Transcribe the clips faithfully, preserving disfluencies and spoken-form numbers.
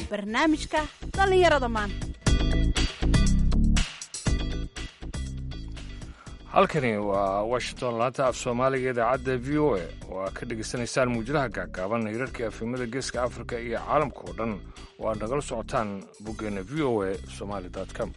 barnaamijka dhallinyarada maanta. halkani waa washington laanta af soomaaliga idaacadda v o a oo aad ka dhegaysanaysaan muujadaha gaagaaban hirarka afimada geeska afrika iyo caalamka oo dhan oo aad nagala socotaan boggeena v o a somali com.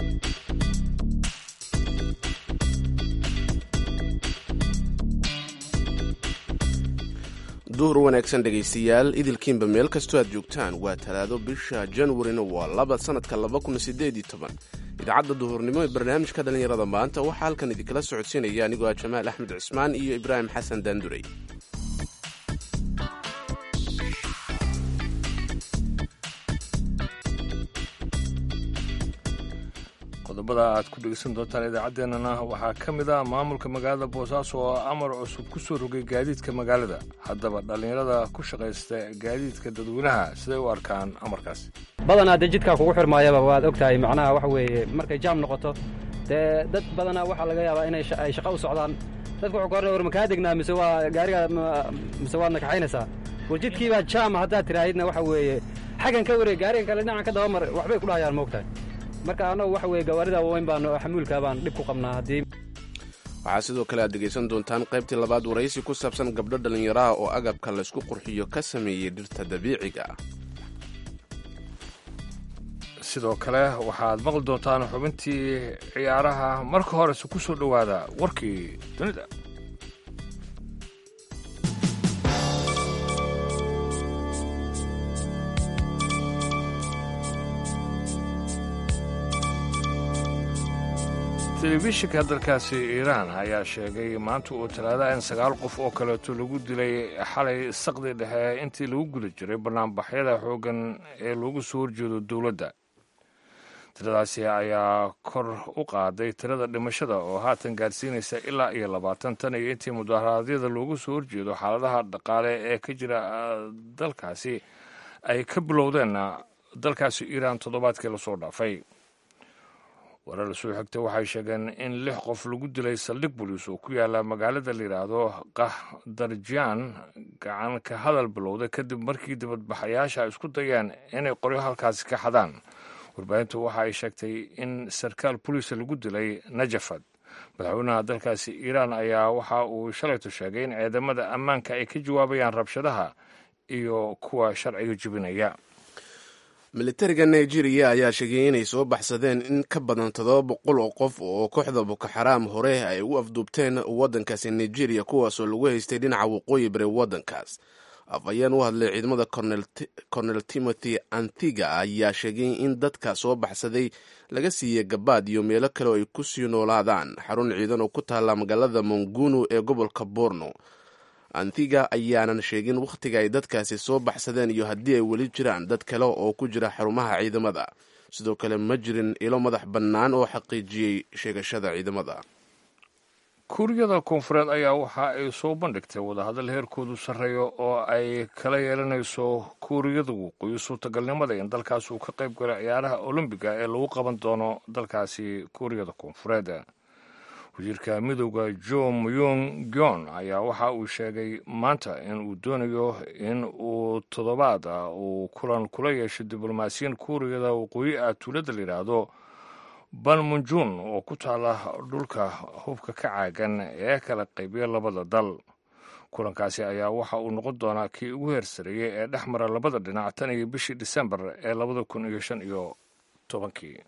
duhur wanaagsan dhegaystayaal idilkiinba meel kastoo aad joogtaan waa talaado bisha januarina waa laba sanadka laba kun sideed iyo toban. idaacadda duhurnimo ee barnaamijka dhallinyarada maanta waxaa halkan idinkala socodsiinaya anigoo ah jamaal axmed cismaan iyo ibraahim xasan daandurey. qodobada aad ku dhegeysan doontaan idaacaddeenana waxaa ka mid ah maamulka magaalada boosaaso oo amar cusub ku soo rogay gaadiidka magaalada. haddaba dhallinyarada ku shaqaysta gaadiidka dadweynaha siday u arkaan amarkaasi? badanaa dee jidkaa kugu xirmaayaba waad og tahay, macnaha waxa weeye markay jaam noqoto dee dad badanaa waxaa laga yaabaa inay ay shaqo u socdaan. dadka wuxuu ka horna war makaa degnaa mise waa gaariga mise waad nakaxaynaysaa. war jidkiibaa jaama haddaad tiraahidna waxa weeye xaggan ka wareeg gaarigan kale dhinacan ka dabamar waxbay ku dhahayaan moogtahay. marka annagu waxa weeye gawaarida waaweyn baan xamuulkaa baan dhib ku qabnaa. haddii waxaa sidoo kale aad dhegaysan doontaan qaybtii labaad waraysi ku saabsan gabdho dhallinyaraha oo agabka laysku qurxiyo ka sameeyey dhirta dabiiciga ah. sidoo kale waxaad maqli doontaan xubintii ciyaaraha. marka horese ku soo dhowaada warkii dunida. telefishinka dalkaasi iiraan ayaa sheegay maanta oo talaada in sagaal qof oo kaleeto lagu dilay xalay saqdi dhexe intii lagu guda jiray banaanbaxyada xooggan ee loogu soo horjeedo dowladda. tiradaasi ayaa kor u qaaday tirada dhimashada oo haatan gaadhsiinaysa ilaa iyo labaatan tan iyo intii mudaharaadyada loogu soo horjeedo xaaladaha dhaqaale ee ka jira dalkaasi ay ka bilowdeen dalkaasi iiraan toddobaadkii lasoo dhaafay. warar soo xigta waxay sheegeen in lix qof lagu dilay saldhig boliis oo ku yaala magaalada la yidhaahdo qahdarjaan gacan ka hadal bilowday kadib markii dibadbaxayaasha isku dayeen inay qoryo halkaasi ka xadaan. warbaahintu waxa ay sheegtay in sarkaal boliisa lagu dilay najafad. madaxweynaha dalkaasi iiraan ayaa waxa uu shalayto sheegay in ciidamada ammaanka ay ka jawaabayaan rabshadaha iyo kuwa sharciga jebinaya. militariga nigeria ayaa sheegay inay soo baxsadeen in ka badan toddoba boqol oo qof oo kooxda boko xaraam hore ay u afduubteen waddankaasi nigeria, kuwaasoo lagu haystay dhinaca waqooyi bari waddankaas. afhayeen u hadlay ciidamada cornel timothy anthiga ayaa sheegay in dadka soo baxsaday laga siiyey gabaad iyo meelo kale oo ay ku sii noolaadaan xarun ciidan oo ku taalla magaalada mongunu ee gobolka borno. anthiga ayaanan sheegin wakhtiga ay dadkaasi soo baxsadeen iyo haddii ay weli jiraan dad kale oo ku jira xarumaha ciidamada. sidoo kale ma jirin ilo madax bannaan oo xaqiijiyey sheegashada ciidamada. kuuriyada koonfureed ayaa waxa ay soo bandhigtay wadahadal heerkoodu sarreeyo oo ay kala yeelanayso kuuriyada waqooyi suurtagalnimada in dalkaas uu ka qayb galo ciyaaraha olombiga ee lagu qaban doono dalkaasi kuuriyada koonfureed. wasiirka midooda jo myung gyon ayaa waxa uu sheegay maanta in uu doonayo in uu toddobaad ah uu kulan kula yeesho diblomaasiyiin kuuriyada waqooyi ah tuulada la yidhaahdo banmunjun oo ku taala dhulka hubka ka caagan ee kala qaybiya labada dal. kulankaasi ayaa waxa uu noqon doonaa kii ugu heersareeyey ee dhex mara labada dhinac tan iyo bishii disembar ee labada kun iyo shan iyo tobankii.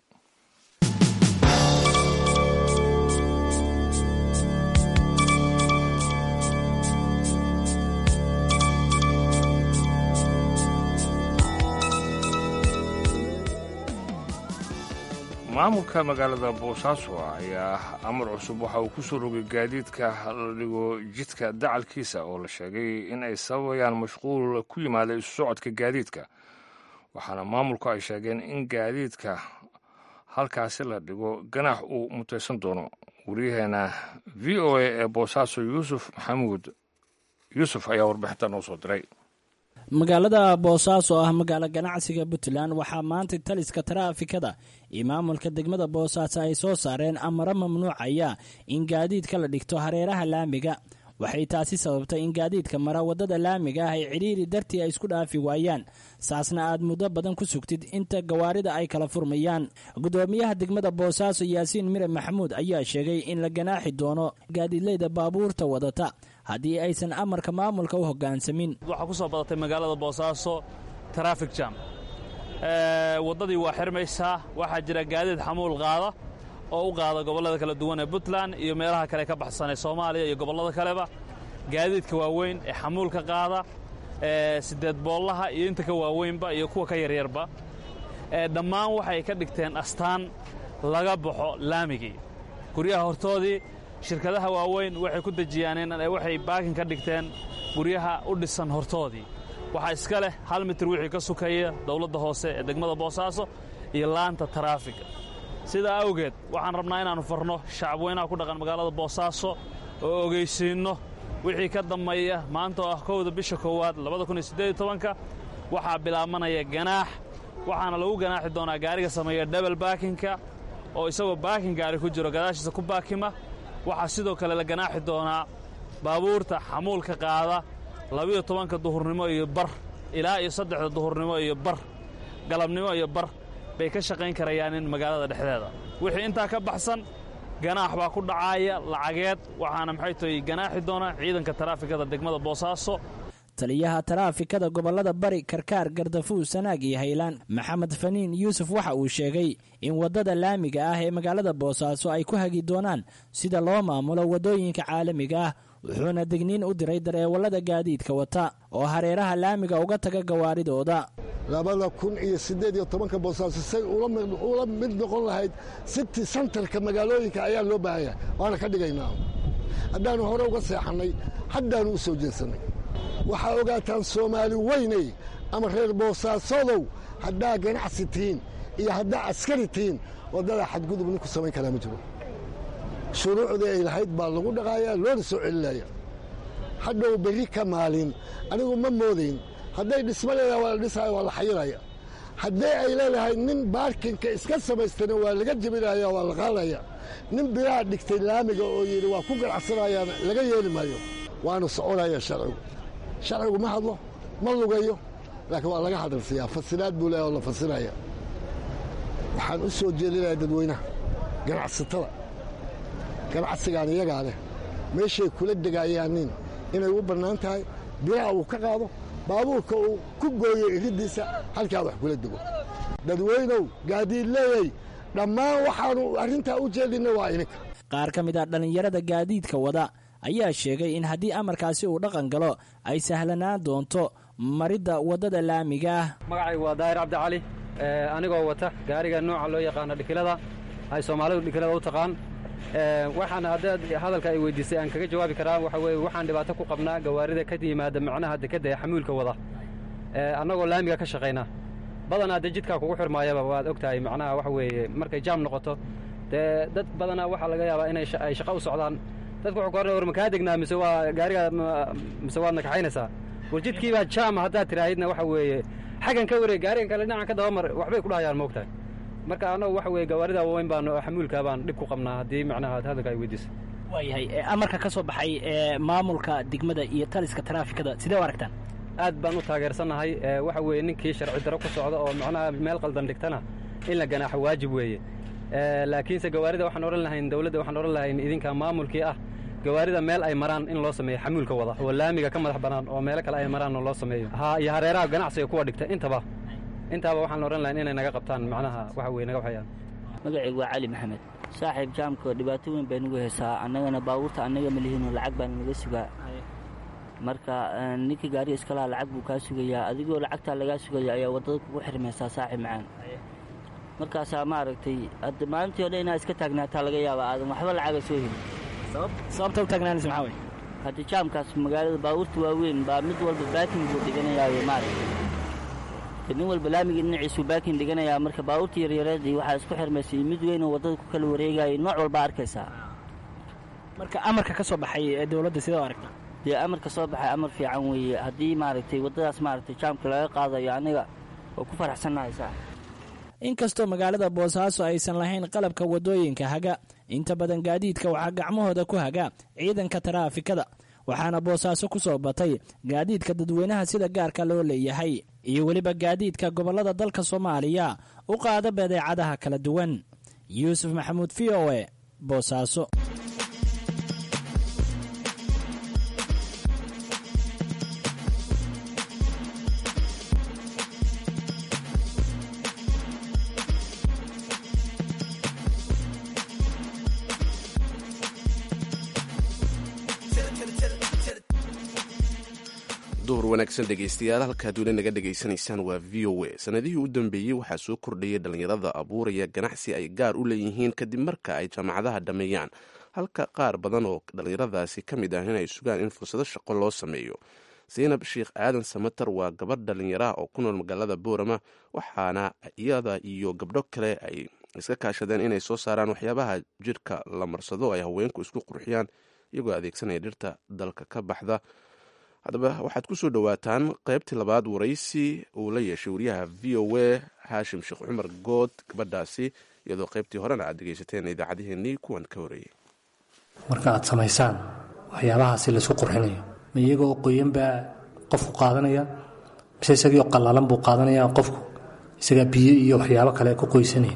maamulka magaalada boosaaso ayaa amar cusub waxa uu ku soo rogay gaadiidka la dhigo jidka dacalkiisa oo la sheegay in ay sababayaan mashquul ku yimaada isu socodka gaadiidka. waxaana maamulku ay sheegeen in gaadiidka halkaasi la dhigo ganaax uu mutaysan doono. wariyaheena v o a ee boosaaso yuusuf maxamuud yuusuf ayaa warbixinta noo soo diray. magaalada boosaaso oo ah magaalo ganacsiga puntland waxaa maanta taliska taraafikada iyo maamulka degmada boosaaso ay soo saareen amaro mamnuucaya in gaadiidka la dhigto hareeraha laamiga. waxay taasi sababtay in gaadiidka mara waddada laamiga ah ay cidhiiri dartii ay isku dhaafi waayaan saasna aad muddo badan ku sugtid inta gawaarida ay kala furmayaan gudoomiyaha degmada boosaaso yaasiin mire maxamuud ayaa sheegay in la ganaaxi doono gaadiidleyda baabuurta wadata haddii aysan amarka maamulka u hoggaansamin. waxaa ku soo badatay magaalada boosaaso traffic jam, waddadii waa xirmaysaa, waxaa jira gaadiid xamuul qaada oo u qaada gobollada kala duwan ee puntland iyo meelaha kale ka baxsan ee soomaaliya iyo gobollada kaleba. gaadiidka waaweyn ee xamuulka qaada sideed boollaha iyo inta ka waaweynba iyo kuwa ka yaryarba dhammaan waxay ka dhigteen astaan laga baxo laamigii. guryaha hortoodii shirkadaha waaweyn waxay ku dejiyaan waxay baakin ka dhigteen guryaha u dhisan hortoodii. waxaa iska leh hal mitir wixii ka sukaya dawladda hoose ee degmada boosaaso iyo laanta taraafiga. sidaa awgeed waxaan rabnaa inaannu farno shacabweynaha ku dhaqan magaalada boosaaso oo ogeysiinno wixii ka dambeeya maanta oo ah kowda bisha koowaad labada kun iyo siddeed iyo tobanka waxaa bilaabanaya ganaax, waxaana lagu ganaaxi doonaa gaariga sameeya dhabal baakinka oo isagoo baakin gaari ku jiro gadaashiisa ku baakima. waxaa sidoo kale la ganaaxi doonaa baabuurta xamuulka qaada labiyo tobanka duhurnimo iyo bar ilaa iyo saddexda duhurnimo iyo bar galabnimo iyo bar bay ka shaqayn karayaan in magaalada dhexdeeda. wixii intaa ka baxsan ganaax baa ku dhacaaya lacageed, waxaana maxay tahay ganaaxi doonaa ciidanka taraafikada degmada boosaaso. taliyaha taraafikada gobollada bari karkaar gardafuul sanaag iyo haylaan maxamed faniin yuusuf waxa uu sheegay in waddada laamiga ah ee magaalada boosaaso ay ku hagi doonaan sida loo maamulo waddooyinka caalamiga ah, wuxuuna digniin u diray dareewallada gaadiidka wata oo hareeraha laamiga uga taga gawaaridooda. labada kun iyo siddeed iyo tobanka boosaaso say ula mid noqon lahayd city centerka magaalooyinka ayaa loo baahan yahay, waana ka dhigaynaa. haddaannu hore uga seexannay haddaannu u soo jeensannay. waxaa ogaataan soomaali weynay ama reer boosaasodow haddaa ganacsi tihiin iyo haddaa askari tihiin waddada xadgudub ninku samayn karaa ma jiro. shuruucdii ay lahayd baa lagu dhaqaayaa loona soo celinaya. hadhow berri ka maalin anigu ma moodayn hadday dhisma leedahay waa la dhisaya waa la xayiraya. haddii ay leedahay nin baarkinka iska samaystana waa laga jebinaya waa la qaadaya. nin biraha dhigtay laamiga oo yidhi waa ku ganacsanayaan laga yeeli maayo. waanu soconaya sharcigu. sharcigu ma hadlo ma lugayo, laakiin waa laga hadalsiyaa. fasiraad buu leeyahay oo la fasiraya. waxaan u soo jeedinayaa dadweynaha ganacsatada ganacsigaan iyagaa leh meeshay kula degaayaanin inay u bannaan tahay biraha uu ka qaado baabuurka uu ku gooyo iriddiisa halkaa wax kula dego. dadweynow gaadiid leeyay dhammaan waxaannu arrintaa u jeedinna waa ininka. qaar ka mid ah dhallinyarada gaadiidka wada ayaa sheegay in haddii amarkaasi uu dhaqan galo ay sahlanaan doonto maridda waddada laamiga ah. magacaygu waa daahir cabdi cali, anigoo wata gaariga nooca loo yaqaano dhikilada ay soomaalidu dhikilada u taqaan. waxaan haddaad hadalka ay weydiisay aan kaga jawaabi karaa waxa weye waxaan dhibaato ku qabnaa gawaarida ka yimaada macnaha dekedda ee xamuulka wada annagoo laamiga ka shaqaynaa. badanaa dee jidkaa kugu xirmaayaba waad og tahay macnaha waxa weeye markay jaam noqoto dee dad badanaa waxaa laga yaabaa inay ay shaqo u socdaan. dadku wuxuu ka hornay war makaa degnaa mise waa gaariga mise waad nakaxaynaysaa. war jidkiibaa jaama haddaad tiraahidna waxa weeye xaggan ka wareeg gaarigan kale dhinacan ka dabamar waxbay ku dhahayaan moogtahay. marka annagu waxa weye gawaarida waaweyn baan xamuulka baan dhib ku qabnaa haddii macnaha hadalka ay weydiisay. waayahay amarka ka soo baxay ee maamulka degmada iyo taliska taraafikada sidee u aragtaan? aad baan u taageersannahay. waxa weeye ninkii sharci daro ku socda oo macnaha meel qaldan dhigtana in la ganaaxo waajib weeye. laakiinse gawaarida waxaan odhan lahayn dawladda waxaan odhan lahayn idinka maamulkii ah gawaarida meel ay maraan in loo sameeyo xamuulka wada oo laamiga ka madax bannaan oo meelo kale ay maraan oo loo sameeyo ha iyo hareeraha ganacsiga kuwa dhigta intaba intaaba waxaan odhan lahayn inay naga qabtaan macnaha waxa weye naga waxayaan. magacaygu waa cali maxamed. saaxiib jaamka dhibaato weyn bay nagu haysaa. annagana baabuurta annaga ma lihiinoo lacag baan naga sugaa. marka ninkii gaariga iska lahaa lacag buu kaa sugayaa. adigoo lacagtaa lagaa sugaya ayaa waddada kugu xirmaysaa saaxiib macaan. markaasaa maaragtay hadda maalintii o dhan inaad iska taagnaataa laga yaaba aadan waxba lacaga soo helin. sababta u taagnaanaysa maxaa wey? hadda jaamkaas magaalada baabuurta waaweyn baa mid walba baakin buu dhiganayaayo maaragtay nin walba laamigii dhinaciisuu baakin dhiganayaa. marka baabuurta yaryareedii waxaa isku xirmaysay mid weyn oo waddada ku kala wareegayay nooc walbaa arkaysaa. marka amarka ka soo baxay ee dawladda sidee u aragtaa? dee amarka soo baxay amar fiican weeye. haddii maaragtay waddadaas maaragtay jaamka laga qaadayo aniga oo ku faraxsannahay saa. inkastoo magaalada boosaaso aysan lahayn qalabka waddooyinka haga inta badan gaadiidka waxaa gacmahooda ku haga ciidanka taraafikada waxaana boosaaso ku soo batay gaadiidka dadweynaha sida gaarka loo leeyahay iyo weliba gaadiidka gobollada dalka soomaaliya u qaada badeecadaha kala duwan. yuusuf maxamuud v o e boosaaso. duhur wanaagsan dhegaystayaal, halkaad weli naga dhegaysanaysaan waa v o a. sanadihii u dambeeyey waxaa soo kordhayay dhallinyarada abuuraya ganacsi ay gaar u leeyihiin kadib marka ay jaamacadaha dhammeeyaan, halka qaar badan oo dhallinyaradaasi ka mid ah inay sugaan in fursado shaqo loo sameeyo. zaynab sheekh aadan samatar waa gabadh dhallinyaraha oo ku nool magaalada boorama, waxaana iyada iyo gabdho kale ay iska kaashadeen inay soo saaraan waxyaabaha jidhka la marsado ay haweenku isku qurxiyaan iyagoo adeegsanaya dhirta dalka ka baxda. haddaba waxaad ku soo dhowaataan qaybtii labaad waraysi uu la yeeshay wariyaha v o a haashim sheekh cumar good gabadhaasi, iyadoo qaybtii horena aad dhegaysateen idaacadiheenii kuwan ka horeeyey. marka aad samaysaan waxyaabahaasi laysku qurxinayo, ma iyagoo qoyan baa qofku qaadanaya, mise isagii qallalan buu qaadanaya qofku isagaa biyo iyo waxyaabo kale ku qoysanaya?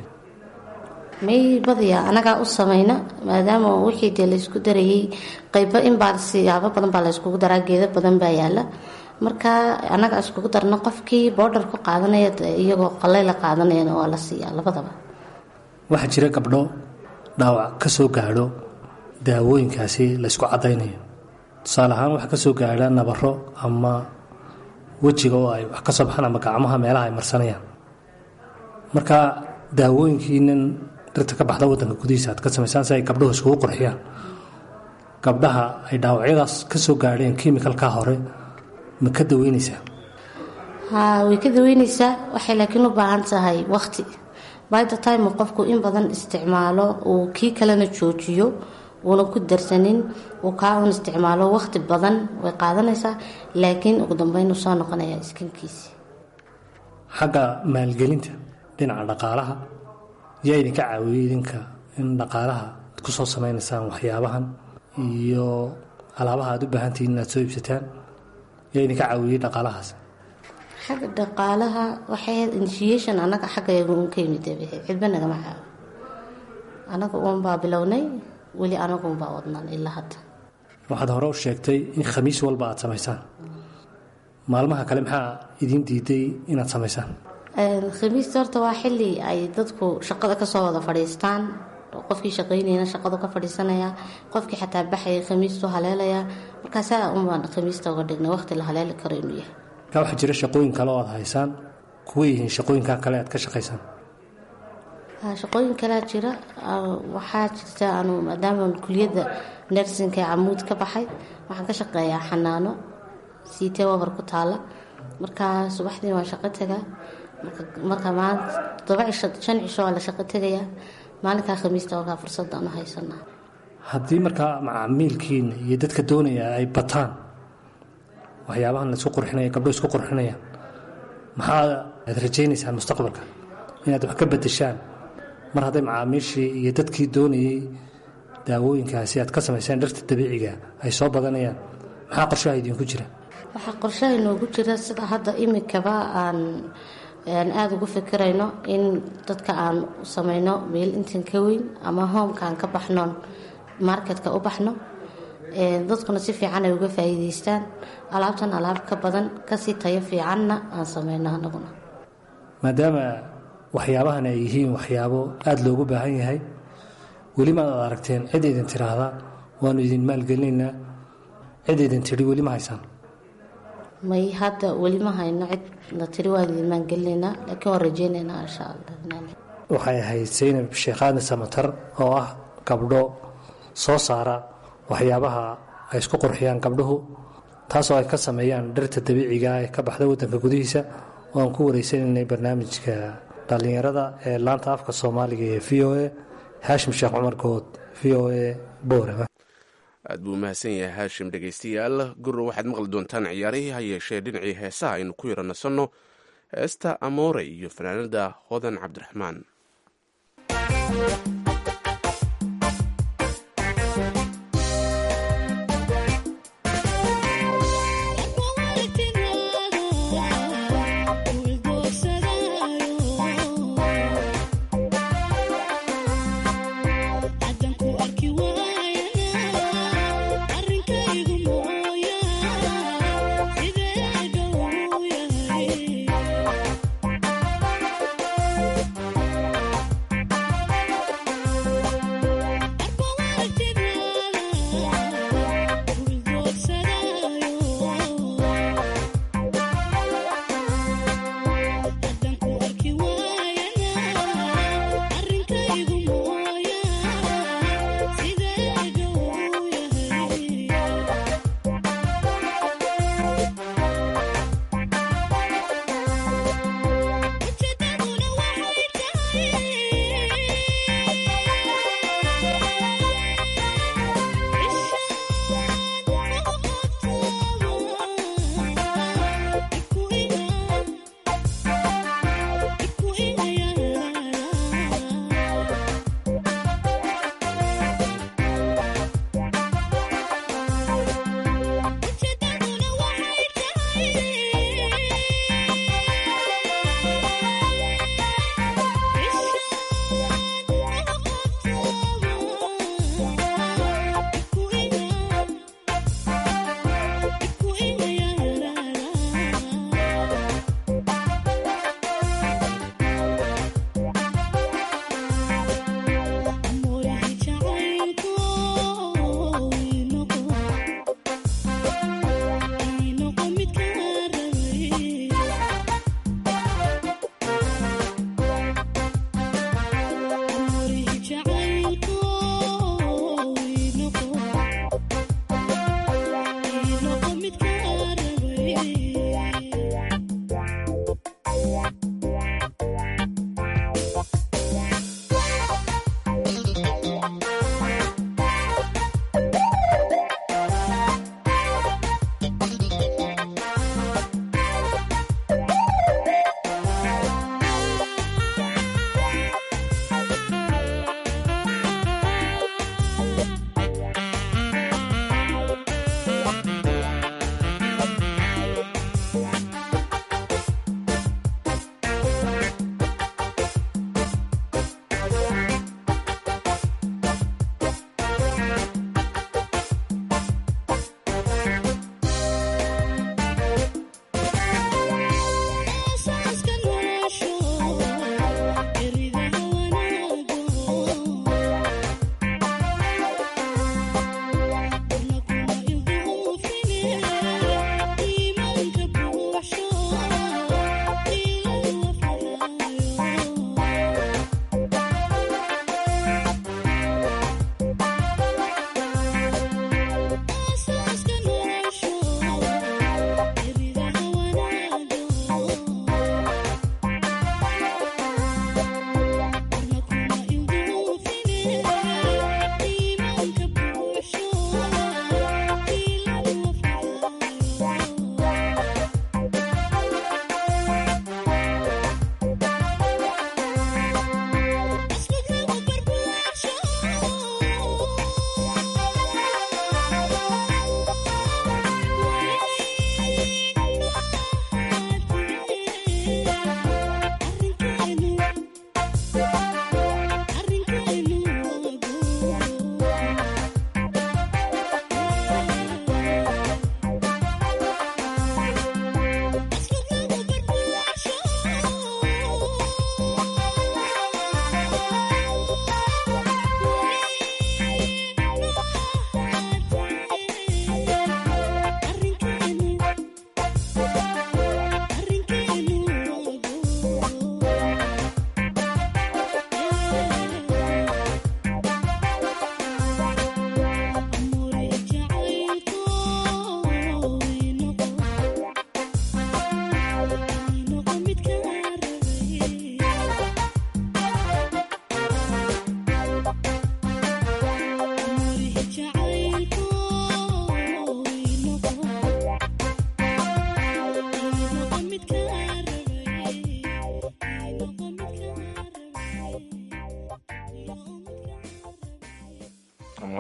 may badiya anagaa u samayna, maadaama wixii dee laysku darayey qaybo inbaa siyaabo badan baa layskugu daraa, geedo badan baa yaala, marka anaga iskugu darna qofkii boodhar ku qaadanaya iyagoo qallayla qaadanayana waa la siiyaa labadaba. waxaa jira gabdho dhaawac ka soo gaadho daawooyinkaasi laysku caddaynayo, tusaale ahaan waxa ka soo gaadha nabaro ama wejiga oo ay wax ka soo baxaan ama gacmaha meelaha ay marsanayaan. marka daawooyinkiinan dhirta ka baxda waddanka gudihiisa aad ka samaysaan si ay gabdhuhu iskugu qurxiyaan, gabdhaha ay dhaawacyadaas ka soo gaadheen kiimikalkaa hore ma ka daweynaysaa? haa, way ka daweynaysaa, waxay laakiin u baahan tahay waqti. by the time uu qofku in badan isticmaalo uu kii kalena joojiyo uuna ku darsanin, uu kaa un isticmaalo waqti badan way qaadanaysaa, laakiin ugu dambeyn uu soo noqonaya iskankiisi. xagga maalgelinta dhinaca dhaqaalaha yaa idinka caawiyey idinka in dhaqaalaha ad ku soo samaynaysaan waxyaabahan iyo alaabaha aad u baahantihiin inaad soo iibsataan, yaa idinka caawiyey dhaqaalahaas? xagga dhaqaalaha waxay ahayd initiation annaga xaggayagu un ka yimid cidba nagama caawi, annaga uunbaa bilownay, weli anaguunbaa wadnaan ilaa hadda. waxaad hore u sheegtay in khamiis walba aad samaysaan, maalmaha kale maxaa idiin diiday inaad samaysaan? khamiista horta waa xili ay dadku shaqada kasoo wada fadhiistaan, qofkii shaqaynayna shaqadu ka fadhiisanaya, qofkii xataa baxaya khamiistu haleelaya, markaasaa unbaan khamiista uga dhignay waqti la haleeli karo inuu yahay. ka waxaa jira shaqooyin kale oo aad haysaan, kuwa yihiin shaqooyinkaa kale aad ka shaqaysaan? shaqooyin kalea jira, waxaa jirta anu maadaama kuliyadda nersinka ee camuud ka baxay, waxaan ka shaqeeyaa xanaano siitee wabar ku taala, markaa subaxdii waan shaqo tagaa, marka maanta todoba cisho shan cisho waa la shaqo tegayaa, maalinkaa khamiista ogaa fursadaan u haysanaa. haddii markaa macaamiilkiina iyo dadka doonaya ay bataan waxyaabahan laisku qurxinaya, gabdho isku qurxinayaan, maxaa aad rajaynaysaan mustaqbalka inaad wax ka bedeshaan mar hadday macaamiishii iyo dadkii doonayey daawooyinkaasi aad ka samaysaan dhirta dabiiciga ay soo badanayaan? maxaa qorshaha idinku jira? waxaa qorshaha inoogu jira sida hadda imikaba aan aada ugu fikirayno in dadka aan samayno meel intan ka weyn ama hoomkaan ka baxnoon marketka u baxno, dadkuna si fiican ay uga faa'iidaystaan, alaabtan alaab ka badan kasii tayo fiicanna aan samayno anaguna. maadaama waxyaabahan ay yihiin waxyaabo aada loogu baahan yahay, weli maad ad aragteen cid idin tiraahda waanu idin maalgelinaynaa, cid idin tidhi weli ma haysaan? may hadda weli ma hayno cid na tiri waan idin maalgelinaynaa, laakiin waan rajaynaynaa insha allah. waxay ahayd zaynab sheekh aadan samatar oo ah gabdho soo saara waxyaabaha ay isku qurxiyaan gabdhuhu, taasoo ay ka sameeyaan dhirta dabiiciga ee ka baxda waddanka gudihiisa, oo aan ku wareysanaynay barnaamijka dhallinyarada ee laanta afka soomaaliga ee v o a. haashim sheekh cumar good, v o a boorama. aad buu mahadsan yahay haashim. dhegaystayaal gurro waxaad maqli doontaan ciyaarihii ha yeeshee dhinacii heesaha aynu ku yara nasanno heesta amoore iyo fanaanada hodan cabdiraxmaan.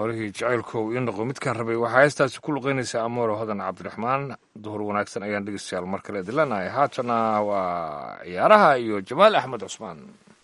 horihii jacaylkow ii noqo midkaan rabay waxaa heestaasi ku luqaynaysaa amoore hodan cabdiraxmaan duhur wanaagsan ayaan dhegeystayaal mar kale dilanahay haatana waa ciyaaraha iyo jamaal axmed cusmaan.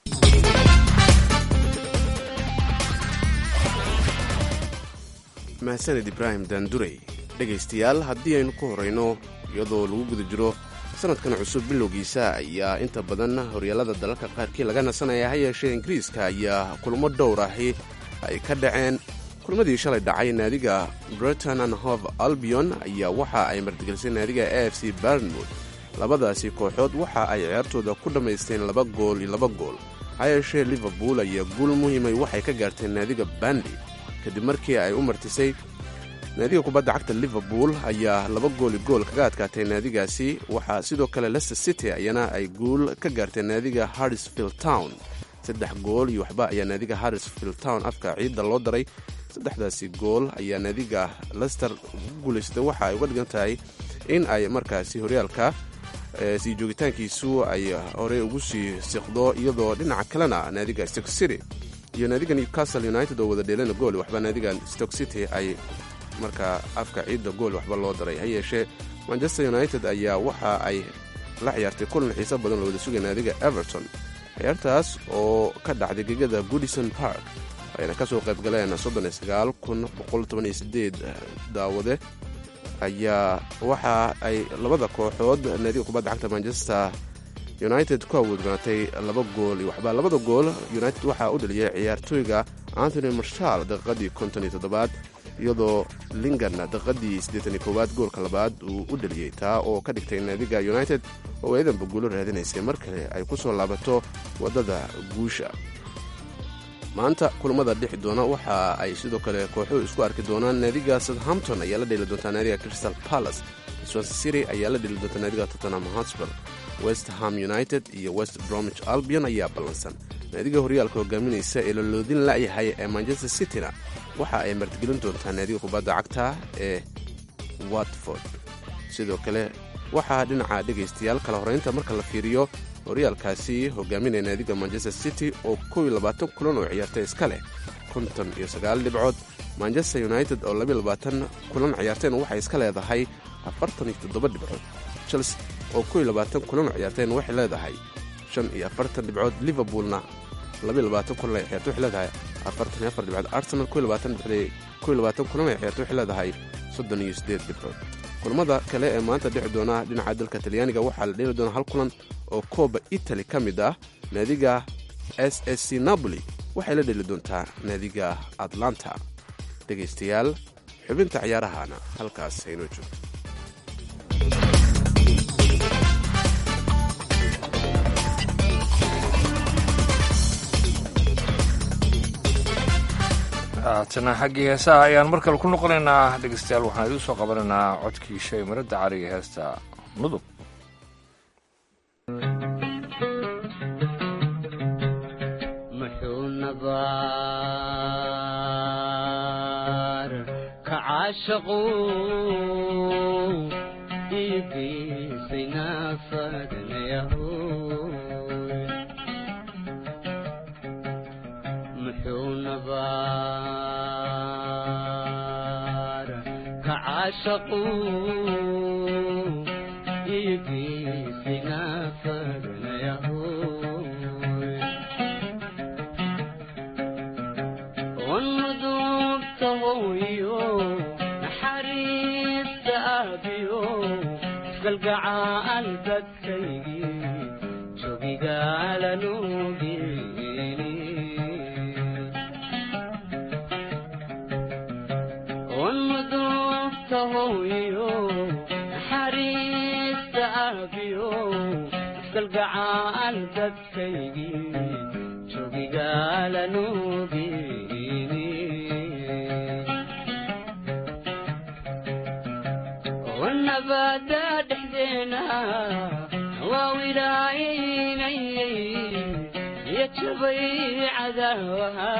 mahadsaned ibraahim daandurey. dhegaystayaal haddii aynu ku horrayno iyadoo lagu guda jiro sanadkan cusub bilowgiisa ayaa inta badan horyaalada dalalka qaarkii laga nasanaya ha yeeshee ingiriiska ayaa kulmo dhowr ahi ay ka dhaceen. kulmadii shalay dhacay naadiga Brighton and Hove Albion ayaa waxa ay martigelisay naadiga A F C Bournemouth. labadaasi kooxood waxa ay ciyaartooda ku dhammaysteen laba gool iyo laba gool. ha yeeshee Liverpool ayaa guul muhiimay waxay ka gaarteen naadiga Burnley kadib markii ay u martisay naadiga kubadda cagta Liverpool ayaa laba gool iyo gool kaga adkaatay naadigaasi. waxaa sidoo kale Leicester City ayana ay guul ka gaarteen naadiga Huddersfield Town. saddex gool iyo waxba ayaa naadiga Huddersfield Town afka ciidda loo daray. saddexdaasi gool ayaa naadiga Leicester ugu guulaysatay. waxa ay uga dhigan tahay in ay markaasi horyaalka sii joogitaankiisu ay hore ugu sii siqdo, iyadoo dhinaca kalena naadiga Stoke City iyo naadiga Newcastle United oo wada dheelana gool waxba naadiga Stoke City ay markaa afka ciidda gool waxba loo daray. ha yeeshee Manchester United ayaa waxa ay la ciyaartay kulan xiiso badan oo wada sugay naadiga Everton. ciyaartaas oo ka dhacday gegada Goodison Park ayna ka soo qayb galeen soddon iyo sagaal kun boqol toban iyo siddeed daawade ayaa waxa ay labada kooxood naadiga kubadda cagta Manchester United ku awoodnaatay laba gool iyo waxba. labada gool United waxaa u dhaliyay ciyaartooyga Anthony Martial daqiiqadii konton iyo toddobaad, iyadoo Lingard daqiiqadii siddeetan iyo koowaad goolka labaad uu u dhaliyey, taa oo ka dhigtay naadiga United oo eedanba guulo raadinaysay mar kale ay ku soo laabato waddada guusha. maanta kulamada dhixi doona waxa ay sidoo kale kooxuhu isku arki doonaan. naadiga Southampton ayaa la dheeli doontaa naadiga Crystal Palace. Swansea City ayaa la dheeli doontaa naadiga Tottenham Hotspur. West Ham United iyo West Bromwich Albion ayaa ballansan. naadiga horyaalka hogaaminaysa ee laloodin la'yahay ee Manchester Cityna waxa ay martigelin doontaa naadiga kubadda cagta ee Watford. sidoo kale waxaa dhinaca dhegaystayaal kala horeynta marka la fiiriyo horyaalkaasi hogaaminaya naadiga Manchester City oo kow iyo labaatan kulan oo ciyaartay iska leh konton iyo sagaal dhibcood. Manchester United oo laba iyo labaatan kulan ciyaarteen waxay iska leedahay afartan iyo toddoba dhibcood. Chelsea oo kow iyo labaatan kulan oo ciyaarteen waxay leedahay shan iyo afartan dhibcood. Liverpoolna laba iyo labaatan kulan ay ciyaartay waxay leedahay afartan iyo afar dhibcood. Arsenal kow iyo labaatan dhibcood kow iyo labaatan kulan ay ciyaartay waxay leedahay soddon iyo siddeed dhibcood. kulamada kale ee maanta dhici doona dhinaca dalka Talyaaniga waxaa la dheeli doona hal kulan oo Coppa Italy ka mid ah. naadiga S S C Napoli waxay la dheeli doontaa naadiga Atlanta. dhegaystayaal xubinta ciyaarahana halkaas aynoo joogto. haatana xaggii heesaha ayaan mar kale ku noqonaynaa. dhegaystayaal waxaan idiin soo qabanaynaa codkii shay maradda cari ee heesta Nudub. muxuu nabaar ka caashaqu iigiisay naafadnayahu muxuu nabaar ka caashaqu iigiisay naafadnayahu ونذوبتهويو نحريس أبيو قلقع البكيجي شوقي قال نوبيني ونذوبتهويو نحريس أبيو قلقع البكيجي شوقي قال نوبيني والنبات دحدينا وولايني يتشبي عذاوها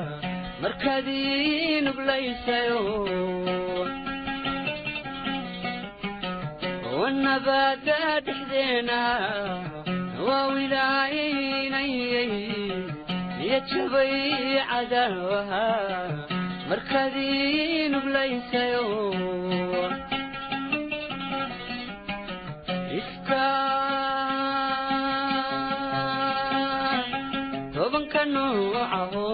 مركزين بليسيو والنبات دحدينا وولايني يتشبي عذاوها markadii nuglaysayo iska tobanka noocaho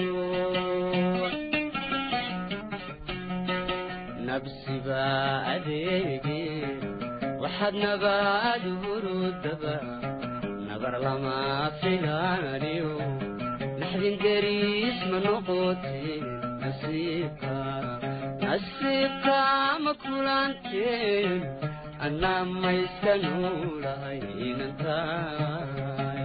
nabsiba adeege waxaad nabaad hurudaba nabar lama filaaniyo naxdin deriis ma noqoteen nasiibka nasiibka ma kulanteen annaa mayska nuulahay inantaay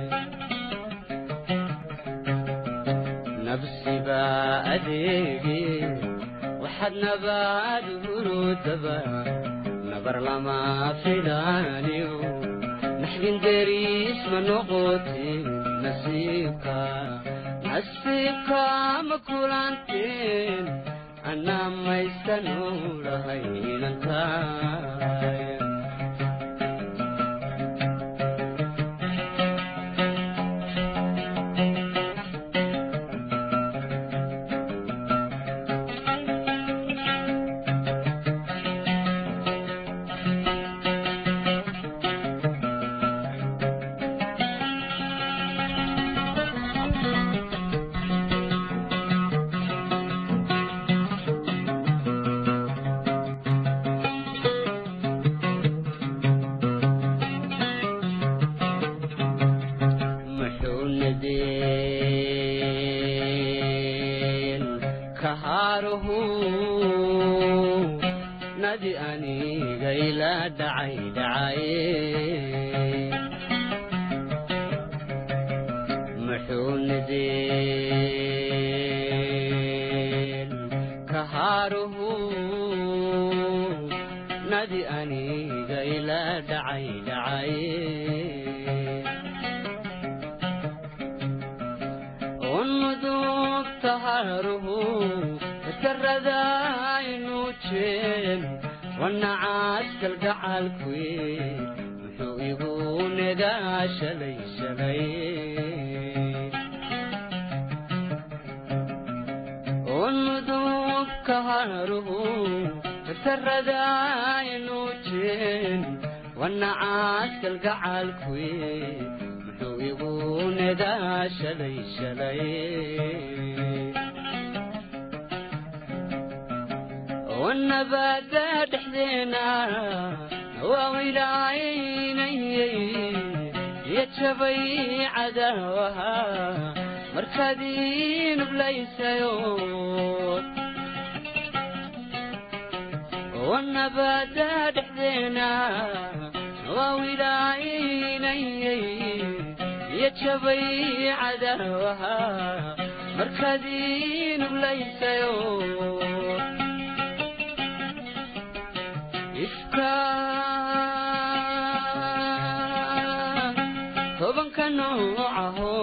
nabsiba adeege waxaad nabaad hurudaba nabar lama filaaniyo naxdin deriis ma noqoteen nasiibka nasiibka ma kulanteen annaa mayska nuulahay inantaay والنبات دحدينا وولايني يتشبي عداوها مركدين بليس يوم والنبات دحدينا وولايني يتشبي عداوها مركدين بليس يوم iska tobanka noocaho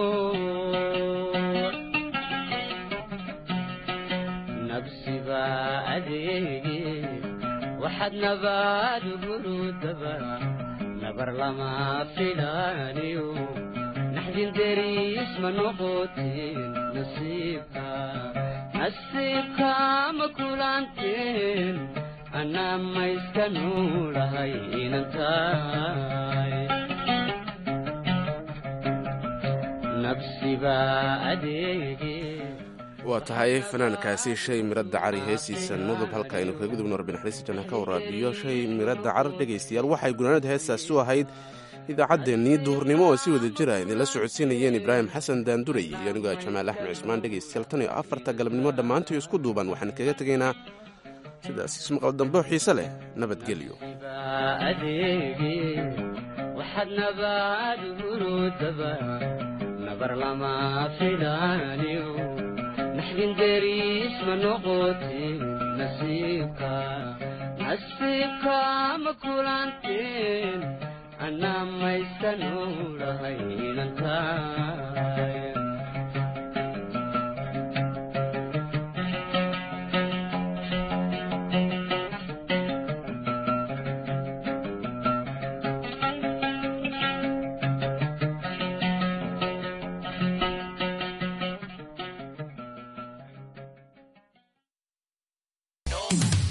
nabsiba adeege waxaad nabaad hurudaba nabar lama filaaniyo naxdin deriis ma noqoteen nasiibka nasiibka ma kulanteen annaa mayska nuulahay inantaay nabsiba adeege waa tahay fanaankaasi shay miradda cari heesiisa nudub halka aynu kaga gudubno rabbi naxariista janna ka waraabiyo shay miradda car dhegaystayaal waxay gunaanad heestaas u ahayd idaacaddeenii duhurnimo oo si wada jira idinla socodsiinayeen ibraahim xasan daanduray iyo aniga jamaal axmed cismaan dhegaystayaal tan iyo afarta galabnimo dhammaantii isku duuban waxaan kaga tegaynaa sidaas ismaqal dambe oo xiise leh nabadgelyo adeege waxaad nabaad hurudaba nabar lama filaaniyo naxdin deriis ma noqoteen nasiibka nasiibka ma kulanteen annaa mayska nuulahay inantaay